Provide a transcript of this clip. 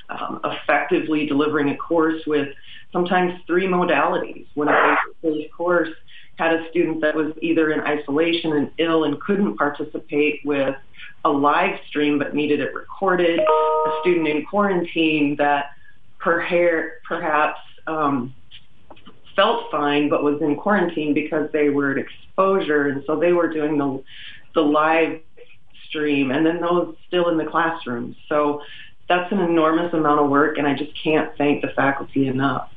effectively delivering a course with sometimes 3 modalities. When a face-to-face course had a student that was either in isolation and ill and couldn't participate with a live stream but needed it recorded, a student in quarantine that perhaps felt fine but was in quarantine because they were at exposure, and so they were doing the live stream, and then those still in the classroom. So that's an enormous amount of work, and I just can't thank the faculty enough.